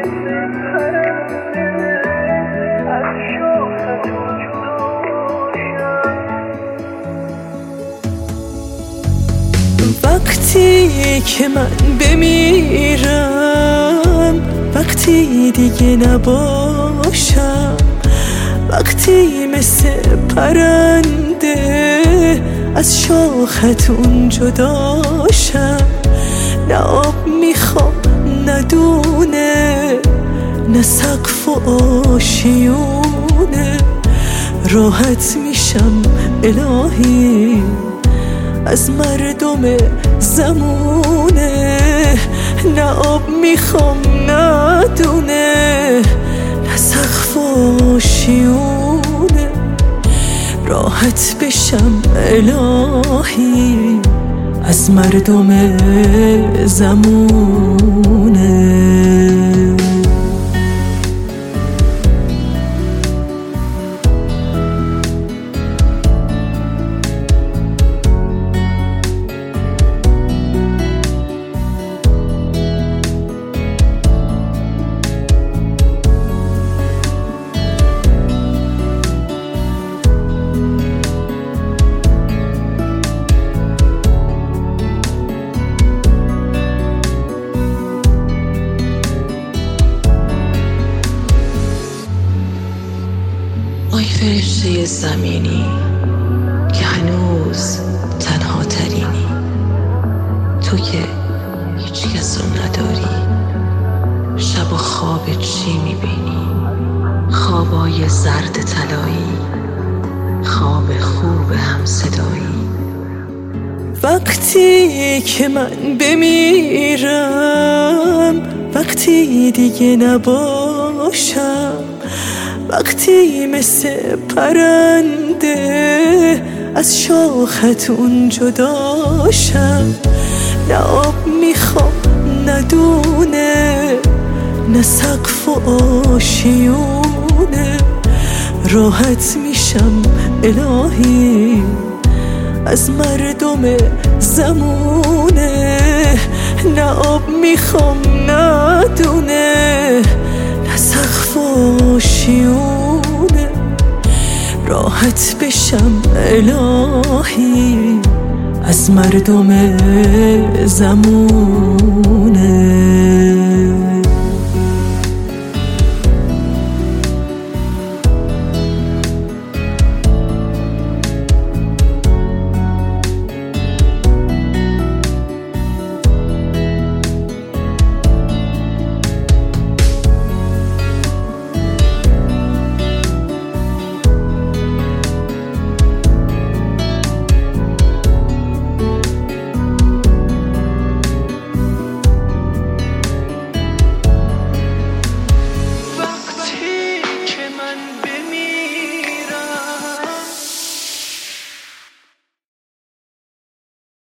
وقتی که من بمیرم، وقتی دیگه نباشم، وقتی مثل پرنده از شاختون جداشم، نه آب میخوام نه دونه، نه سقف و آشیونه، راحت میشم الهی از مردم زمونه، نه آب میخوام نه دونه، نه سقف و آشیونه، راحت بشم الهی از مردم زمونه. آی فرشته زمینی که هنوز تنها ترینی، تو که هیچ کس رو نداری، شب و خواب چی میبینی؟ خوابای زرد طلایی، خواب خوب همصدایی. وقتی که من بمیرم، وقتی دیگه نباشم، وقتی مثل پرنده از شاختون جداشم، نه آب میخوام نه دونه، نه سقف و آشیونه، راحت میشم الهی از مردم زمونه، نه آب میخوام نه دونه، نه سقف و آشیونه، راحت بشم الهی از مردم زمونه.